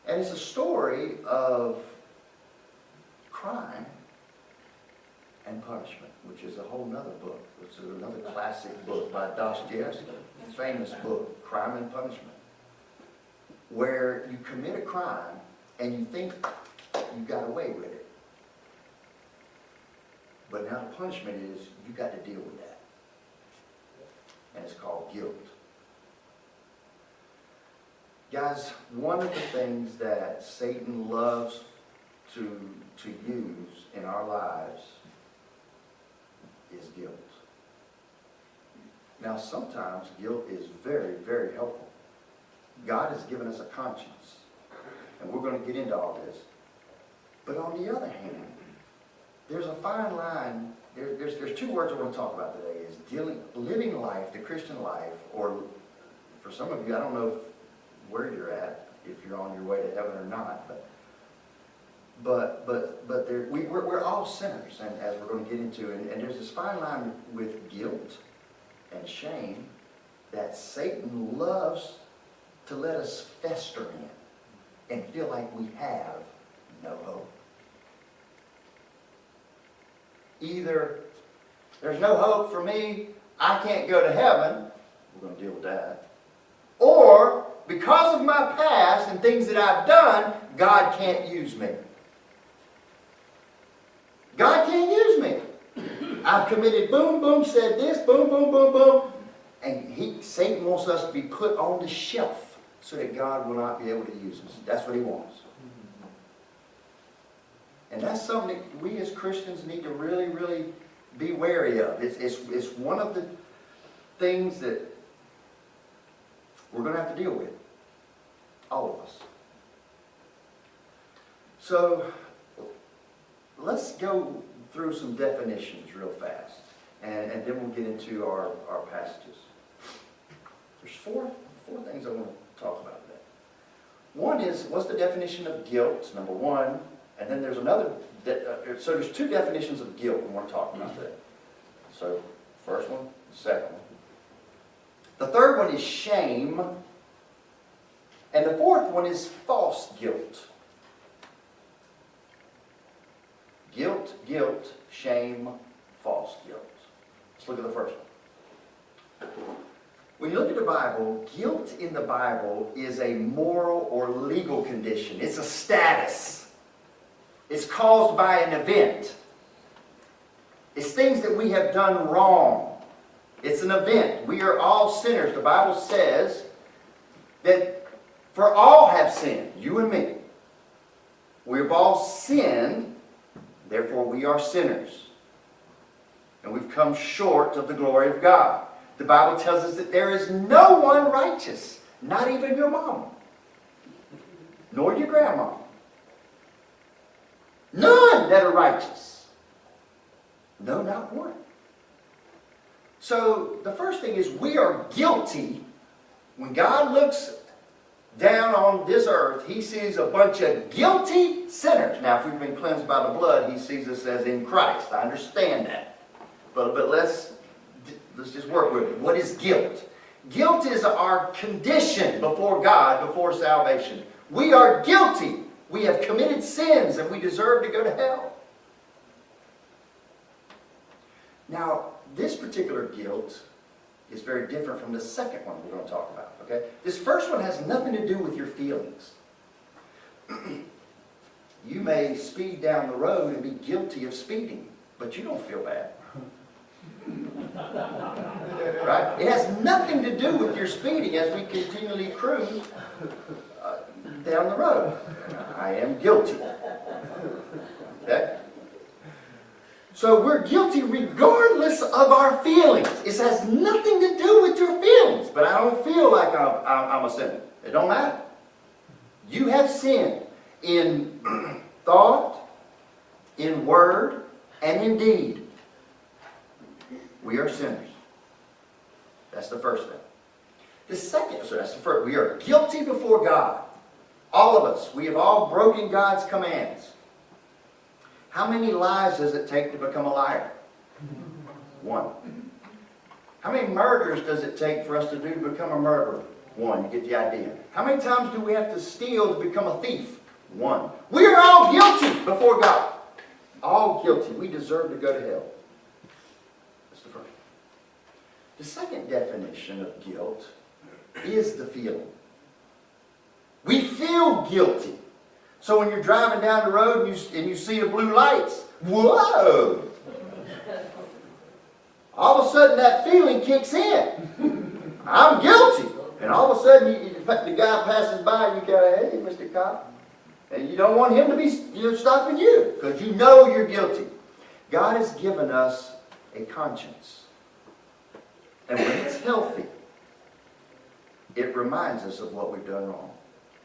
And it's a story of crime and punishment, which is a whole nother book. It's another classic book by Dostoevsky, famous book, Crime and Punishment, where you commit a crime and you think you got away with it. But now the punishment is you got to deal with that. And it's called guilt. Guys, one of the things that Satan loves to use in our lives is guilt. Now, sometimes guilt is very, very helpful. God has given us a conscience, and we're going to get into all this. But on the other hand, there's a fine line. There's two words I want to talk about today: is living life, the Christian life, or for some of you, I don't know where you're at, if you're on your way to heaven or not, but we're all sinners, and as we're going to get into, and there's this fine line with guilt and shame that Satan loves to let us fester in and feel like we have no hope. Either there's no hope for me, I can't go to heaven, we're going to deal with that, or because of my past and things that I've done, God can't use me. God can't use me. I've committed boom, boom, said this, boom, boom, boom, boom. And Satan wants us to be put on the shelf so that God will not be able to use us. That's what he wants. And that's something that we as Christians need to really, really be wary of. It's one of the things that we're going to have to deal with. All of us. So, let's go through some definitions real fast. And then we'll get into our passages. There's four things I want to talk about today. One is, what's the definition of guilt, number one. And then there's another, so there's two definitions of guilt we want to talk about today. So, first one, second one. The third one is shame. And the fourth one is false guilt. Guilt, shame, false guilt. Let's look at the first one. When you look at the Bible, guilt in the Bible is a moral or legal condition. It's a status. It's caused by an event. It's things that we have done wrong. It's an event. We are all sinners. The Bible says that for all have sinned, you and me. We've all sinned, therefore we are sinners. And we've come short of the glory of God. The Bible tells us that there is no one righteous, not even your mama, nor your grandma. None that are righteous. No, not one. So the first thing is we are guilty. When God looks down on this earth, he sees a bunch of guilty sinners. Now, if we've been cleansed by the blood, he sees us as in Christ. I understand that. But let's just work with it. What is guilt? Guilt is our condition before God, before salvation. We are guilty. We have committed sins and we deserve to go to hell. Now, this particular guilt is very different from the second one we're going to talk about. Okay? This first one has nothing to do with your feelings. You may speed down the road and be guilty of speeding, but you don't feel bad. Right? It has nothing to do with your speeding as we continually cruise down the road. I am guilty. Okay? So we're guilty regardless of our feelings. It has nothing to do with your feelings. But I don't feel like I'm a sinner. It don't matter. You have sinned in thought, in word, and in deed. We are sinners. That's the first thing. The second, so that's the first. We are guilty before God. All of us. We have all broken God's commands. How many lies does it take to become a liar? One. How many murders does it take for us to do to become a murderer? One, you get the idea. How many times do we have to steal to become a thief? One. We are all guilty before God. All guilty. We deserve to go to hell. That's the first. The second definition of guilt is the feeling. We feel guilty. So when you're driving down the road and you see the blue lights, whoa! All of a sudden that feeling kicks in. I'm guilty. And all of a sudden the guy passes by and you go, hey, Mr. Cop. And you don't want him to be stopping you because you know you're guilty. God has given us a conscience. And when it's healthy, it reminds us of what we've done wrong.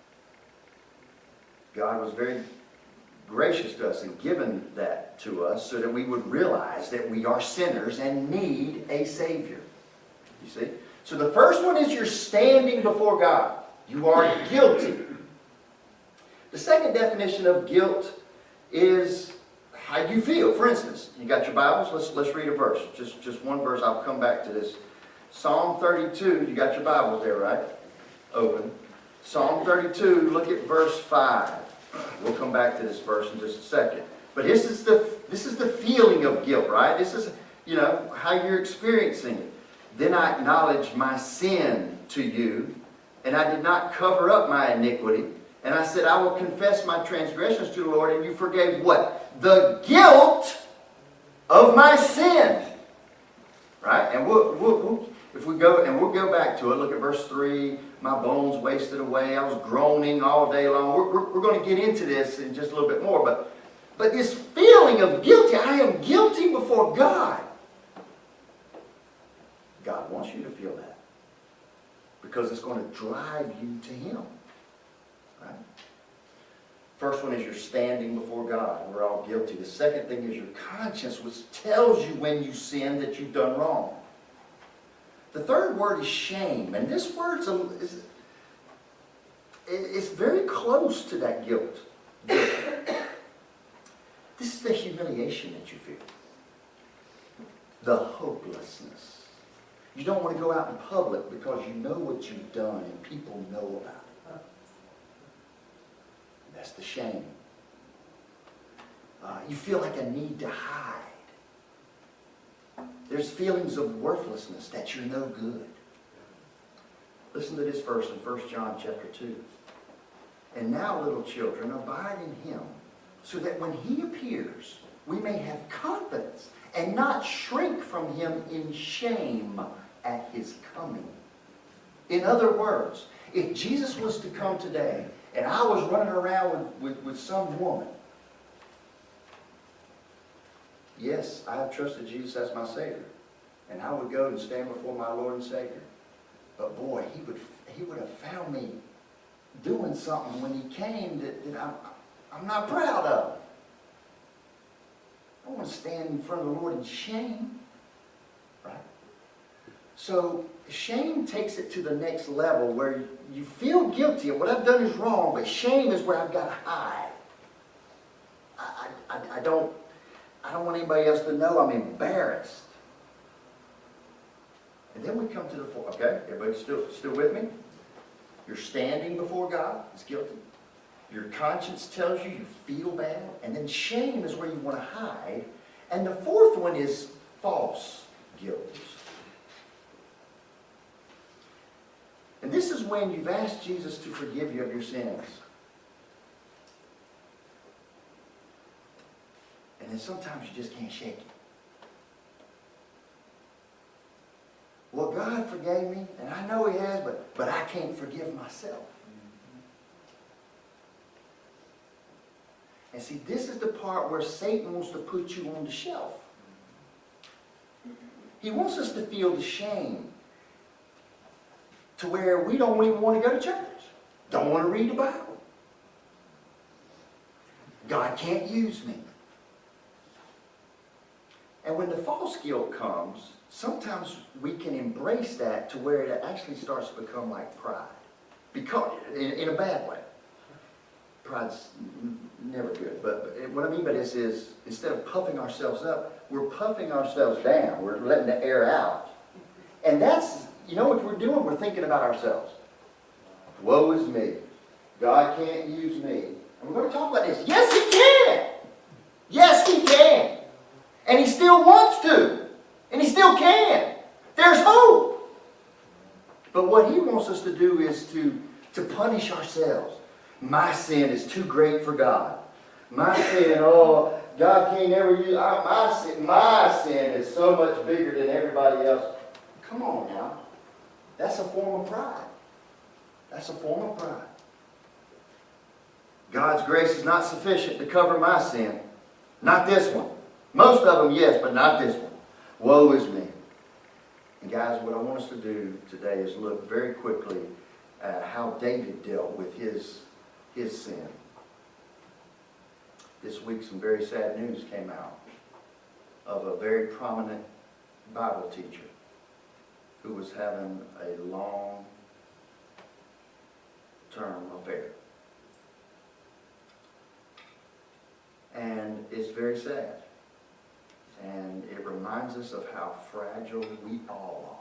God was very gracious to us and given that to us so that we would realize that we are sinners and need a Savior. You see? So the first one is you're standing before God. You are guilty. The second definition of guilt is how you feel. For instance, you got your Bibles? Let's read a verse. Just one verse. I'll come back to this. Psalm 32. You got your Bibles there, right? Open. Psalm 32, look at verse 5. We'll come back to this verse in just a second. But this is the feeling of guilt, right? This is, how you're experiencing it. Then I acknowledged my sin to you, and I did not cover up my iniquity. And I said, I will confess my transgressions to the Lord, and you forgave what? The guilt of my sin. Right? And we'll go back to it. Look at verse 3. My bones wasted away. I was groaning all day long. We're going to get into this in just a little bit more. But this feeling of guilty, I am guilty before God. God wants you to feel that. Because it's going to drive you to Him. Right? First one is you're standing before God. We're all guilty. The second thing is your conscience, which tells you when you sin that you've done wrong. The third word is shame. And this word is very close to that guilt. This is the humiliation that you feel. The hopelessness. You don't want to go out in public because you know what you've done and people know about it. That's the shame. You feel like a need to hide. There's feelings of worthlessness, that you're no good. Listen to this verse in 1 John chapter 2. And now, little children, abide in Him, so that when He appears, we may have confidence and not shrink from Him in shame at His coming. In other words, if Jesus was to come today, and I was running around with some woman, yes, I have trusted Jesus as my Savior. And I would go and stand before my Lord and Savior. But boy, He would have found me doing something when He came that I'm not proud of. I don't want to stand in front of the Lord in shame. Right? So shame takes it to the next level where you feel guilty of what I've done is wrong, but shame is where I've got to hide. I don't want anybody else to know I'm embarrassed. And then we come to the fourth. Okay, everybody still with me? You're standing before God. It's guilty. Your conscience tells you you feel bad. And then shame is where you want to hide. And the fourth one is false guilt. And this is when you've asked Jesus to forgive you of your sins. And then sometimes you just can't shake it. Well, God forgave me, and I know He has, but I can't forgive myself. And see, this is the part where Satan wants to put you on the shelf. He wants us to feel the shame to where we don't even want to go to church. Don't want to read the Bible. God can't use me. And when the false guilt comes, sometimes we can embrace that to where it actually starts to become like pride. Because, in a bad way. Pride's never good. But what I mean by this is, instead of puffing ourselves up, we're puffing ourselves down. We're letting the air out. And that's, you know what we're doing? We're thinking about ourselves. woe is me. God can't use me. And we're going to talk about this. Yes, He can. Yes, He can. And He still wants to. And He still can. There's hope. But what He wants us to do is to punish ourselves. My sin is too great for God. My sin, oh, God can't ever use my sin is so much bigger than everybody else. Come on now. That's a form of pride. That's a form of pride. God's grace is not sufficient to cover my sin. Not this one. Most of them, yes, but not this one. Woe is me. And guys, what I want us to do today is look very quickly at how David dealt with his sin. This week some very sad news came out of a very prominent Bible teacher who was having a long-term affair. And it's very sad. And it reminds us of how fragile we all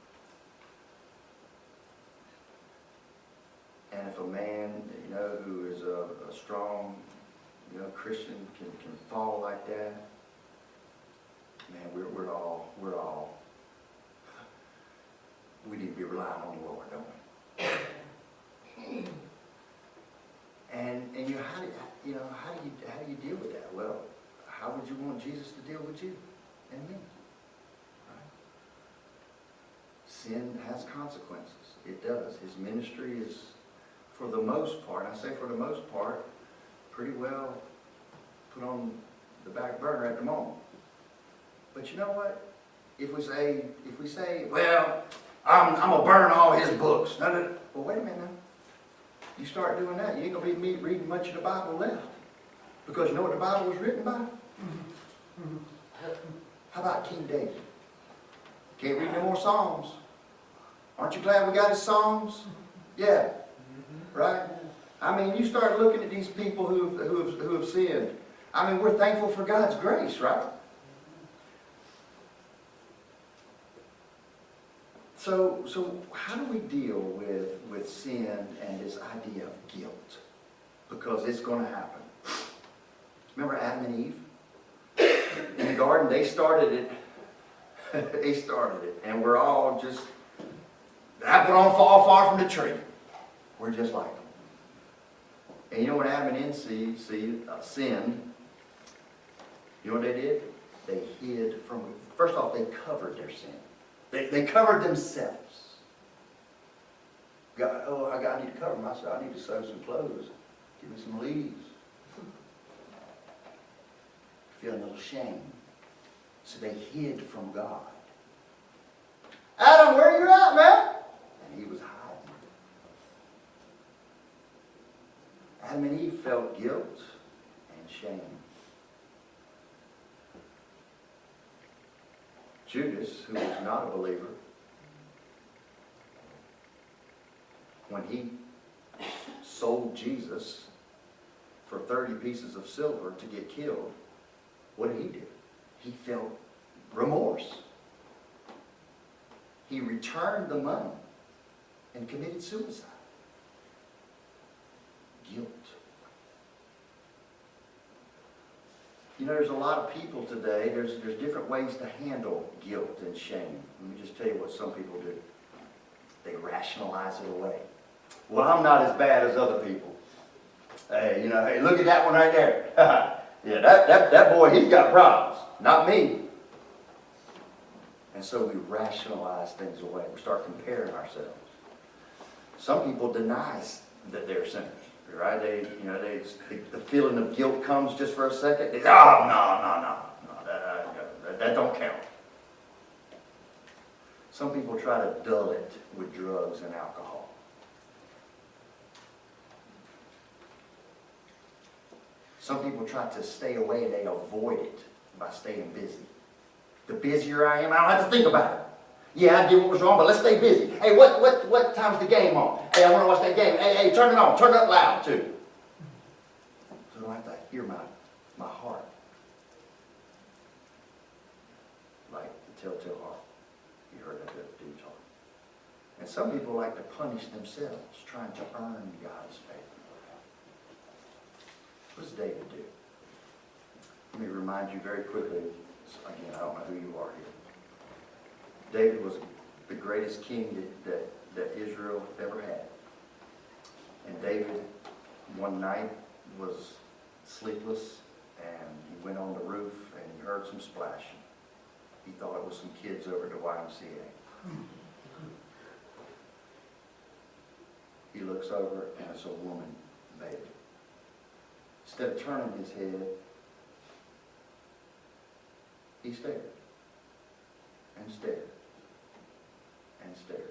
are. And if a man, who is a strong, Christian can fall like that, man, we're all, we need to be relying on the Lord, don't we? And how do you deal with that? Well, how would you want Jesus to deal with you and me? Right? Sin has consequences. It does. His ministry is, for the most part, I say for the most part, pretty well put on the back burner at the moment. But you know what? If we say, well, I'm gonna burn all his books. No. Well, wait a minute now. You start doing that, you ain't gonna be reading much of the Bible left. Because you know what the Bible was written by? How about King David? Can't read no more Psalms. Aren't you glad we got his Psalms? Yeah. Right? I mean, you start looking at these people who have sinned. I mean, we're thankful for God's grace, right? So how do we deal with sin and this idea of guilt? Because it's going to happen. Remember Adam and Eve? In the garden, they started it. They started it. And we're all just, the apple don't fall far from the tree. We're just like them. And you know what Adam and Eve sinned? You know what they did? They hid from it. First off, they covered their sin. They covered themselves. I need to cover myself. I need to sew some clothes. Give me some leaves. Feeling a little shame. So they hid from God. Adam, where are you at, man? And he was hiding. Adam and Eve felt guilt and shame. Judas, who was not a believer, when he sold Jesus for 30 pieces of silver to get killed, what did he do? He felt remorse. He returned the money and committed suicide. Guilt. There's a lot of people today, there's different ways to handle guilt and shame. Let me just tell you what some people do. They rationalize it away. Well, I'm not as bad as other people. Hey, hey, look at that one right there. Yeah, that boy, he's got problems. Not me. And so we rationalize things away. We start comparing ourselves. Some people deny that they're sinners. Right? The feeling of guilt comes just for a second. They say, no, that don't count. Some people try to dull it with drugs and alcohol. Some people try to stay away and they avoid it by staying busy. The busier I am, I don't have to think about it. Yeah, I did what was wrong, but let's stay busy. Hey, what time's the game on? Hey, I want to watch that game. Hey, turn it on. Turn it up loud, too. So I don't have to hear my heart. Like the telltale heart. You heard that dude talk. And some people like to punish themselves, trying to earn God's favor. What does David do? Let me remind you very quickly. Again, I don't know who you are here. David was the greatest king that Israel ever had. And David, one night, was sleepless, and he went on the roof, and he heard some splashing. He thought it was some kids over at the YMCA. He looks over, and it's a woman baby. Instead of turning his head, he stared, and stared, and stared.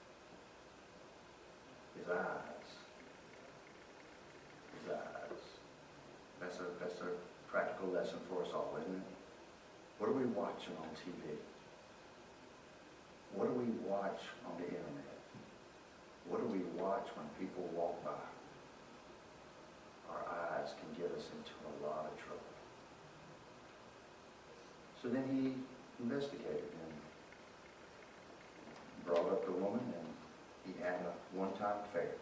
His eyes. That's a practical lesson for us all, isn't it? What are we watching on TV? What do we watch on the internet? What do we watch when people walk by? Our eyes can get us into a lot of trouble. So then he investigated and brought up the woman, and he had a one-time affair.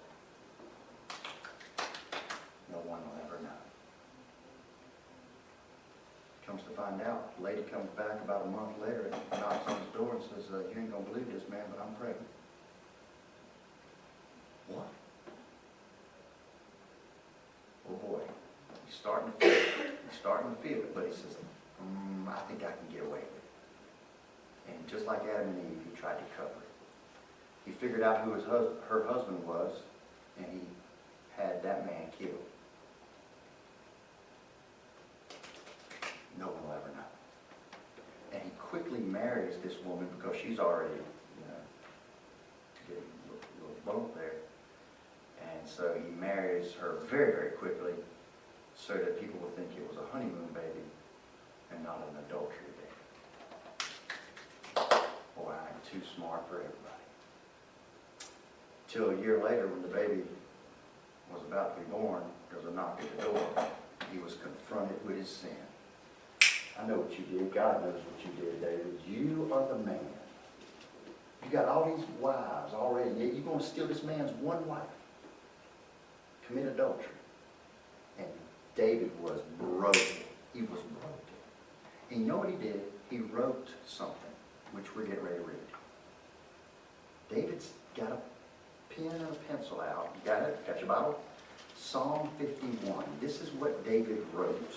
No one will ever know. Comes to find out, the lady comes back about a month later and knocks on his door and says, you ain't going to believe this, man, but I'm pregnant. What? Oh boy, he's starting to feel it, but he says, I think I can get away with it. And just like Adam and Eve, he tried to cover it. He figured out who her husband was, and he had that man killed. No one will ever know. And he quickly marries this woman because she's already, getting a little bump there. And so he marries her very, very quickly so that people will think it was a honeymoon baby and not an adultery baby. Boy, I'm too smart for everybody. Till a year later, when the baby was about to be born, there was a knock at the door. He was confronted with his sin. I know what you did. God knows what you did, David. You are the man. You got all these wives already. You're going to steal this man's one wife. Commit adultery. And David was broken. He was broken. And you know what he did? He wrote something, which we're getting ready to read. David's got a pen and a pencil out. You got it? Got your Bible? Psalm 51. This is what David wrote.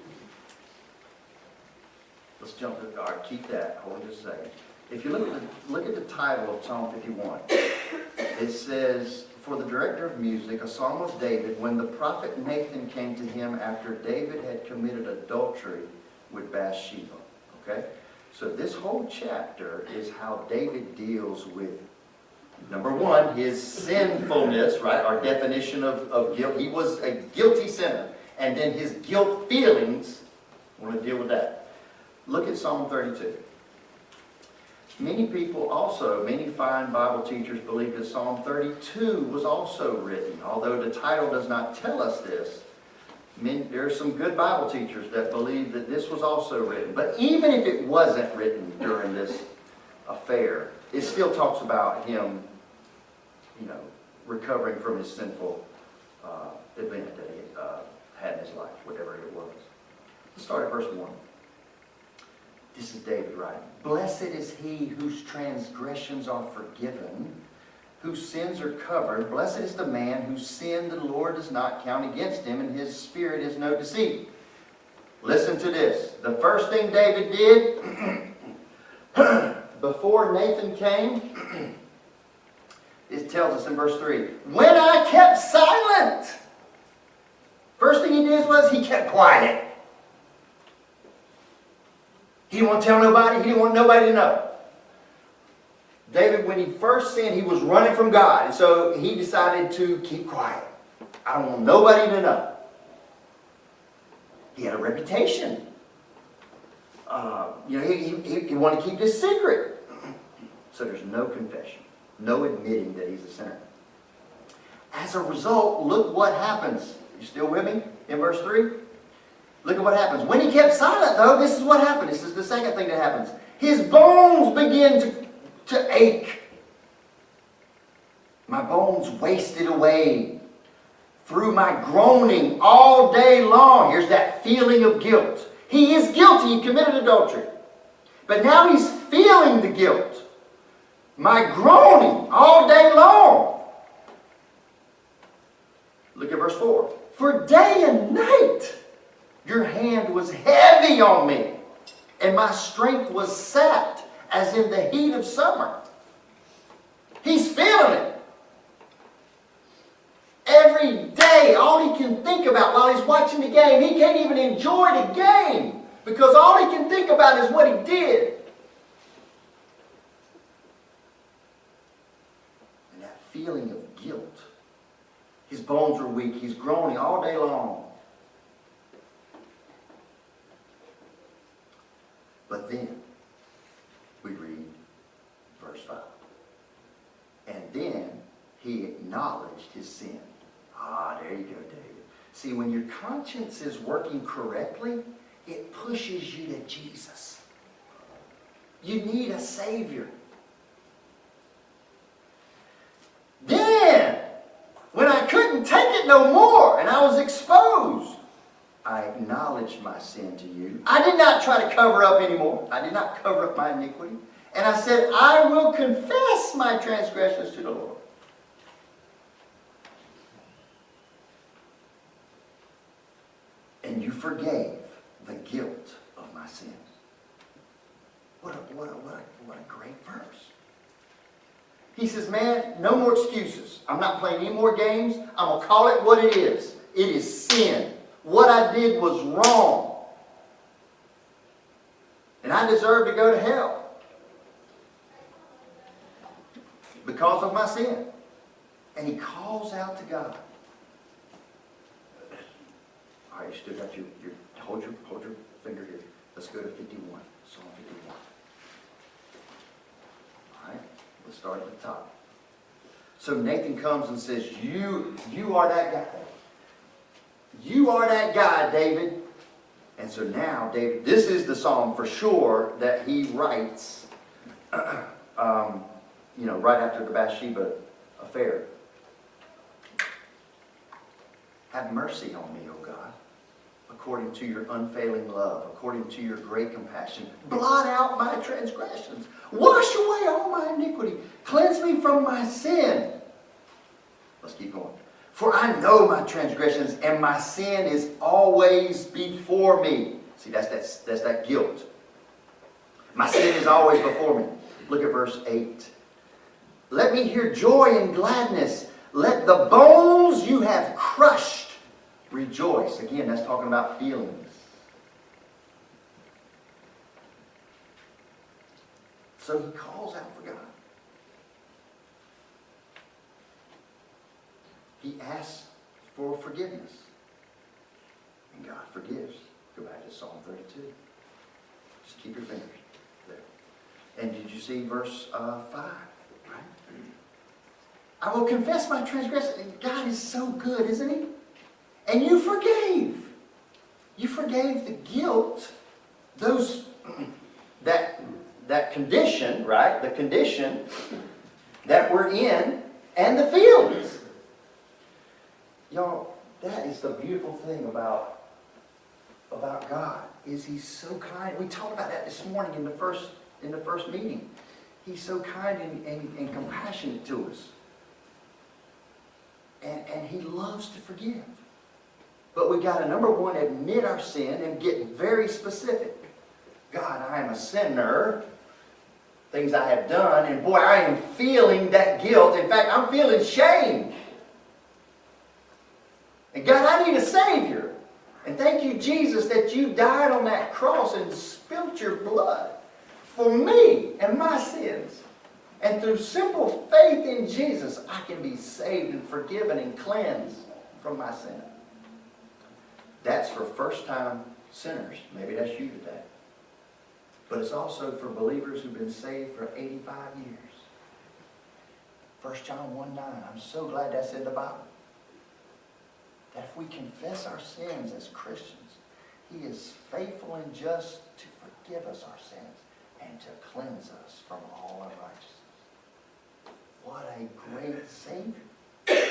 Let's jump to, all right, keep that. Hold on just a second. If you look at the title of Psalm 51, it says, for the director of music, a psalm of David, when the prophet Nathan came to him after David had committed adultery with Bathsheba. Okay? So this whole chapter is how David deals with, number one, his sinfulness, right? Our definition of guilt. He was a guilty sinner. And then his guilt feelings, I want to deal with that. Look at Psalm 32. Many fine Bible teachers believe that Psalm 32 was also written. Although the title does not tell us this, there are some good Bible teachers that believe that this was also written. But even if it wasn't written during this affair, it still talks about him, recovering from his sinful event that he had in his life, whatever it was. Let's start at verse 1. This is David writing. Blessed is he whose transgressions are forgiven, whose sins are covered. Blessed is the man whose sin the Lord does not count against him, and his spirit is no deceit. Listen to this. The first thing David did before Nathan came, it tells us in verse 3, when I kept silent. First thing he did was he kept quiet. He didn't want to tell nobody. He didn't want nobody to know. David, when he first sinned, he was running from God. And so he decided to keep quiet. I don't want nobody to know. He had a reputation. He wanted to keep this secret. So there's no confession. No admitting that he's a sinner. As a result, look what happens. You still with me? In verse 3? Look at what happens. When he kept silent, though, this is what happened. This is the second thing that happens. His bones begin to ache. My bones wasted away through my groaning all day long. Here's that feeling of guilt. He is guilty. He committed adultery. But now he's feeling the guilt. My groaning all day long. Look at verse 4. For day and night your hand was heavy on me, and my strength was sapped as in the heat of summer. He's feeling it. Every day, all he can think about while he's watching the game, he can't even enjoy the game because all he can think about is what he did. And that feeling of guilt. His bones are weak. He's groaning all day long. But then, we read verse 5. And then he acknowledged his sin. Ah, there you go, David. See, when your conscience is working correctly, it pushes you to Jesus. You need a Savior. Then, when I couldn't take it no more and I was exposed, I acknowledged my sin to you. I did not try to cover up anymore. I did not cover up my iniquity. And I said, I will confess my transgressions to the Lord. And you forgave the guilt of my sins. What a great verse. He says, man, no more excuses. I'm not playing any more games. I'm going to call it what it is. It is sin. What I did was wrong. And I deserve to go to hell because of my sin. And he calls out to God. All right, you still got your hold your finger here. Let's go to 51. Psalm 51. All right, let's start at the top. So Nathan comes and says, you are that guy. You are that guy, David. And so now, David, this is the psalm for sure that he writes, right after the Bathsheba affair. Have mercy on me, O God, according to your unfailing love, according to your great compassion. Blot out my transgressions. Wash away all my iniquity. Cleanse me from my sin. Let's keep going. For I know my transgressions, and my sin is always before me. See, that's that guilt. My sin is always before me. Look at verse 8. Let me hear joy and gladness. Let the bones you have crushed rejoice. Again, that's talking about feelings. So he calls out for God. He asks for forgiveness. And God forgives. Go back to Psalm 32. Just keep your fingers there. And did you see verse 5? Right? I will confess my transgression. God is so good, isn't he? And you forgave. You forgave the guilt, that condition, right? The condition that we're in, and the feelings. Y'all, that is the beautiful thing about God, is he's so kind. We talked about that this morning in the first meeting. He's so kind and compassionate to us. And he loves to forgive. But we got to, number one, admit our sin and get very specific. God, I am a sinner. Things I have done. And boy, I am feeling that guilt. In fact, I'm feeling shame. And God, I need a Savior. And thank you, Jesus, that you died on that cross and spilt your blood for me and my sins. And through simple faith in Jesus, I can be saved and forgiven and cleansed from my sin. That's for first-time sinners. Maybe that's you today. But it's also for believers who've been saved for 85 years. 1 John 1:9. I'm so glad that's in the Bible. That if we confess our sins as Christians, he is faithful and just to forgive us our sins and to cleanse us from all unrighteousness. What a a great Savior.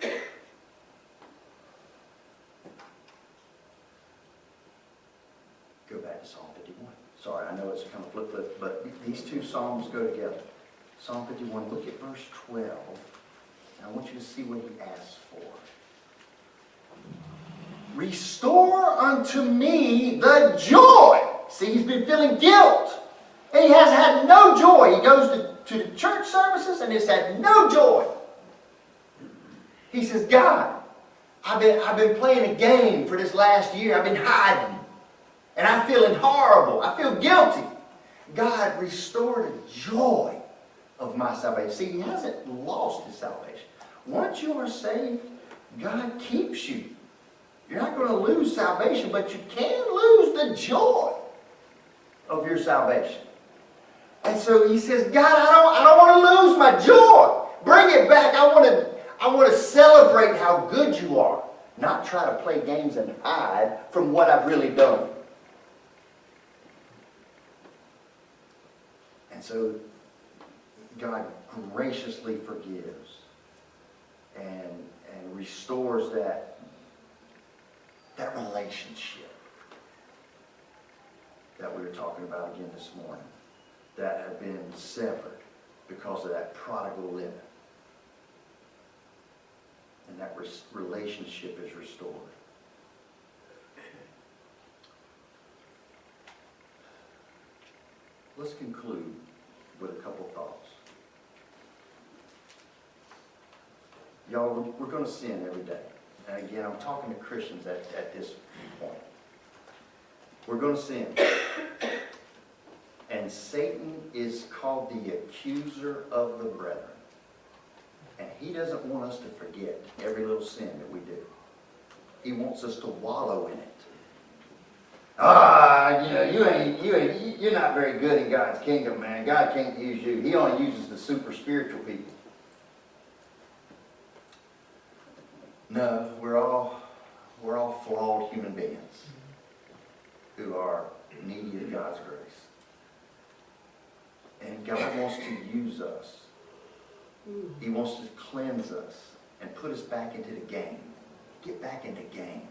Go back to Psalm 51. Sorry, I know it's kind of flip, but these two Psalms go together. Psalm 51, look at verse 12. I want you to see what he asks for. Restore unto me the joy. See, he's been feeling guilt. And he has had no joy. He goes to the church services and has had no joy. He says, God, I've been playing a game for this last year. I've been hiding. And I'm feeling horrible. I feel guilty. God, restore the joy of my salvation. See, he hasn't lost his salvation. Once you are saved, God keeps you. You're not going to lose salvation, but you can lose the joy of your salvation. And so he says, God, I don't want to lose my joy. Bring it back. I want to celebrate how good you are, not try to play games and hide from what I've really done. And so God graciously forgives and restores that relationship that we were talking about again this morning, that had been severed because of that prodigal living. And that relationship is restored. Let's conclude with a couple thoughts. Y'all, we're going to sin every day. And again, I'm talking to Christians at this point. We're going to sin. And Satan is called the accuser of the brethren. And he doesn't want us to forget every little sin that we do. He wants us to wallow in it. You're not very good in God's kingdom, man. God can't use you. He only uses the super spiritual people. No, we're all flawed human beings who are needy of God's grace. And God wants to use us. He wants to cleanse us and put us back into the game. Get back in the game.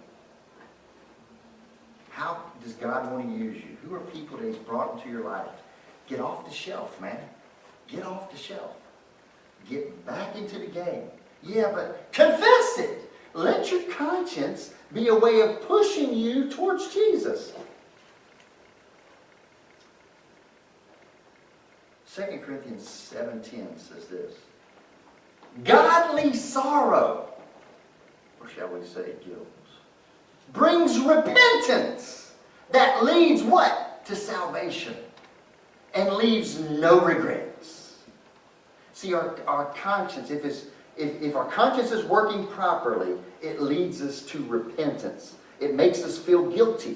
How does God want to use you? Who are people that he's brought into your life? Get off the shelf, man. Get off the shelf. Get back into the game. Yeah, but confess it. Let your conscience be a way of pushing you towards Jesus. 2 Corinthians 7:10 says this. Godly sorrow, or shall we say guilt, brings repentance that leads what? To salvation. And leaves no regrets. See, our conscience, if our conscience is working properly, it leads us to repentance. It makes us feel guilty.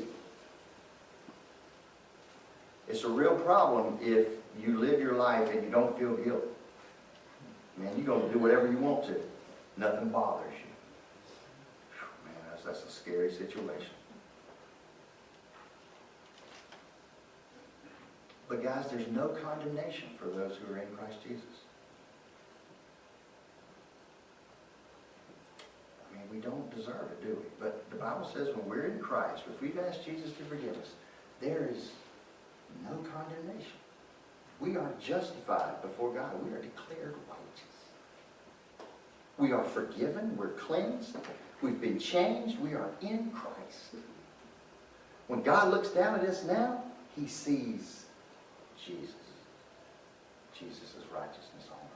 It's a real problem if you live your life and you don't feel guilty. Man, you're going to do whatever you want to. Nothing bothers you. Man, that's a scary situation. But guys, there's no condemnation for those who are in Christ Jesus. I mean, we don't deserve it, do we? But the Bible says when we're in Christ, if we've asked Jesus to forgive us, there is no condemnation. We are justified before God. We are declared righteous. We are forgiven. We're cleansed. We've been changed. We are in Christ. When God looks down at us now, he sees Jesus. Jesus' righteousness on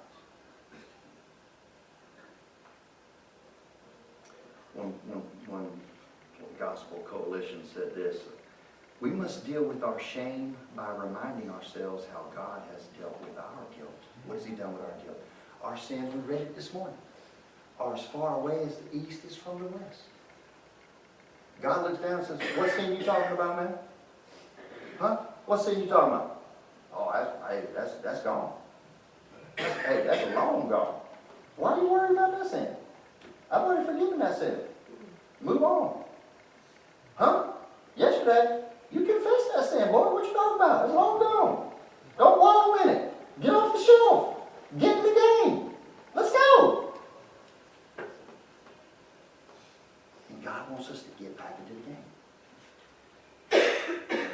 us. When Gospel Coalition said this, we must deal with our shame by reminding ourselves how God has dealt with our guilt. What has he done with our guilt? Our sins, we read it this morning, are as far away as the east is from the west. God looks down and says, what sin you talking about, man? Huh? What sin you talking about? Oh, that's gone. Hey, that's long gone. Why are you worried about that sin? I've already forgiven that sin. Move on. Huh? Yesterday, you confessed that sin, boy. What you talking about? It's long gone. Don't wallow in it. Get off the shelf. Get in the game. Let's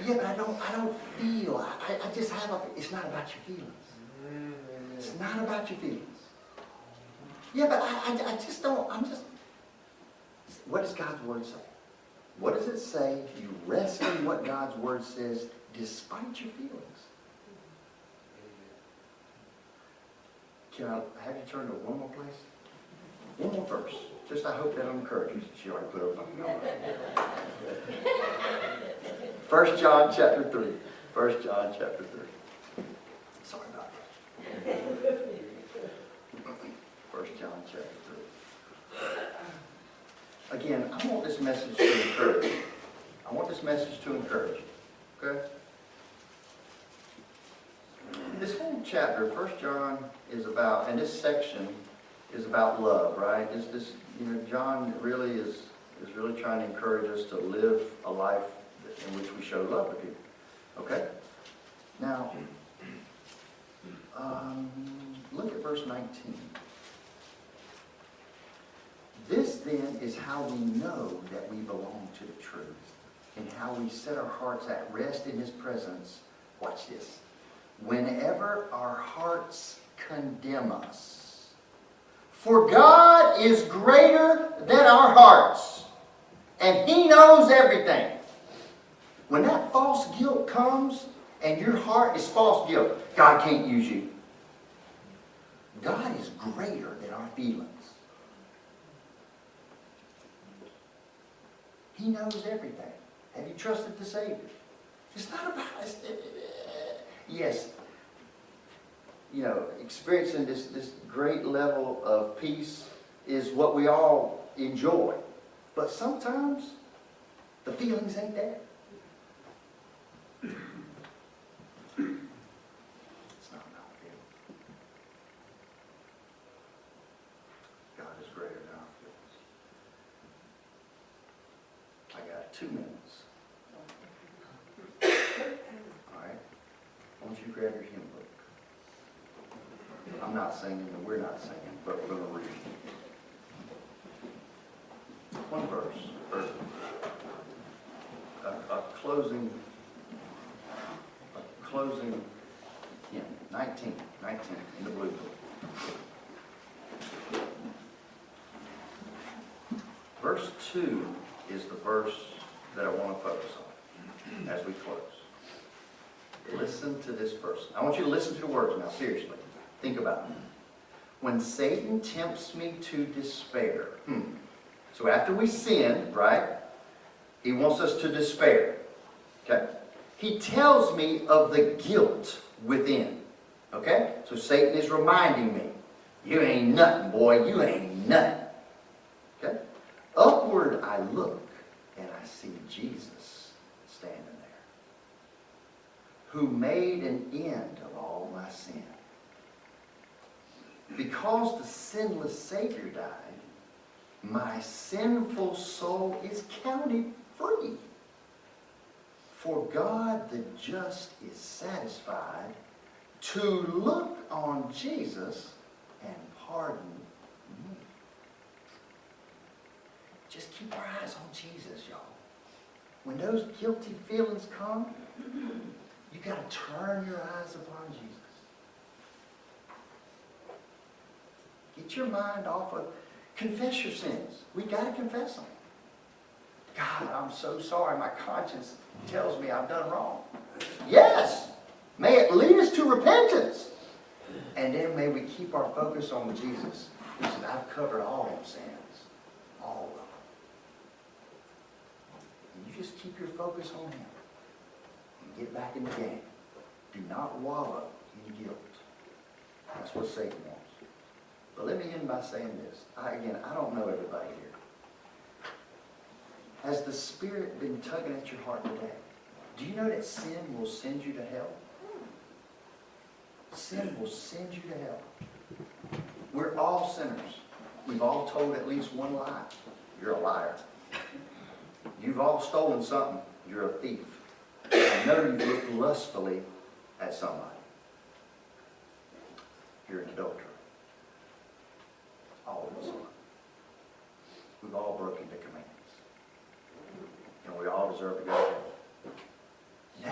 Yeah, but I don't feel. I just have a, it's not about your feelings. It's not about your feelings. Yeah, but I just don't, what does God's Word say? What does it say? You rest in what God's Word says despite your feelings. Can I have you turn to one more place? One more verse. Just I hope that encourages you. She already put up something on. 1 John chapter 3. 1 John chapter 3. Sorry about that. 1 John chapter 3. Again, I want this message to encourage you. I want this message to encourage you. Okay? This whole chapter, 1 John, is about, and this section is about love, right? John really is really trying to encourage us to live a life in which we show love to people. Okay? Now, look at verse 19. This then is how we know that we belong to the truth, and how we set our hearts at rest in His presence. Watch this. Whenever our hearts condemn us. For God is greater than our hearts, and He knows everything. When that false guilt comes, and your heart is false guilt, God can't use you. God is greater than our feelings. He knows everything. Have you trusted the Savior? It's not about us. Yes, experiencing this great level of peace is what we all enjoy. But sometimes the feelings ain't there. It's not about feelings. God is greater than our feelings. I got 2 minutes. All right. I want you to grab your hymn book. I'm not singing, and we're not singing, but we're going to read. One verse, or a closing hymn. 19 in the blue book. Verse 2 is the verse that I want to focus on as we close. Listen to this verse. I want you to listen to the words now, seriously. Think about it. When Satan tempts me to despair. So after we sin, right, he wants us to despair. Okay? He tells me of the guilt within. Okay? So Satan is reminding me, you ain't nothing, boy. You ain't nothing. Okay? Upward I look, and I see Jesus standing there, who made an end of all my sin. Because the sinless Savior died, my sinful soul is counted free. For God the just is satisfied to look on Jesus and pardon me. Just keep our eyes on Jesus, y'all. When those guilty feelings come, you got to turn your eyes upon Jesus. Get your mind off of, confess your sins. We got to confess them. God, I'm so sorry. My conscience tells me I've done wrong. Yes. May it lead us to repentance. And then may we keep our focus on Jesus. He said, I've covered all them sins. All of them. And you just keep your focus on Him. And get back in the game. Do not wallow in guilt. That's what Satan wants. But let me end by saying this. I don't know everybody here. Has the Spirit been tugging at your heart today? Do you know that sin will send you to hell? Sin will send you to hell. We're all sinners. We've all told at least one lie. You're a liar. You've all stolen something. You're a thief. I know you've looked lustfully at somebody. You're an adulterer. All of us are. We've all broken the commandments. And we all deserve to go to hell.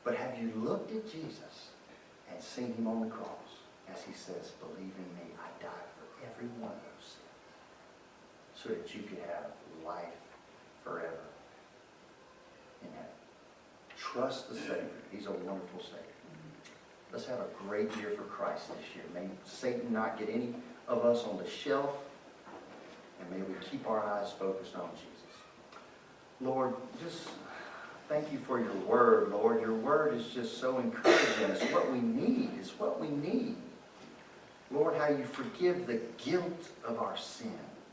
But have you looked at Jesus and seen him on the cross as he says, believe in me, I died for every one of those sins so that you could have life forever in heaven. Trust the Savior. He's a wonderful Savior. Let's have a great year for Christ this year. May Satan not get any of us on the shelf, and may we keep our eyes focused on Jesus. Lord, just thank you for your word, Lord. Your word is just so encouraging. It's what we need. It's what we need. Lord, how you forgive the guilt of our sin.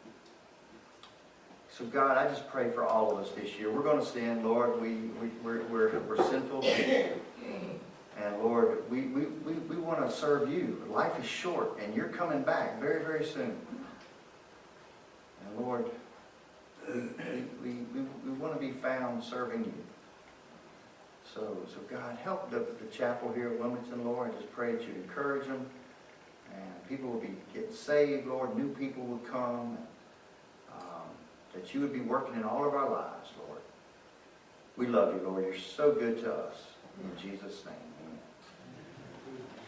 So God, I just pray for all of us this year. We're going to stand, Lord. We're sinful people. And Lord, we want to serve you. Life is short, and you're coming back very, very soon. And Lord, we want to be found serving you. So God, help the chapel here at Wilmington, Lord. I just pray that you encourage them. And people will be getting saved, Lord. New people will come. That you would be working in all of our lives, Lord. We love you, Lord. You're so good to us. In Jesus' name.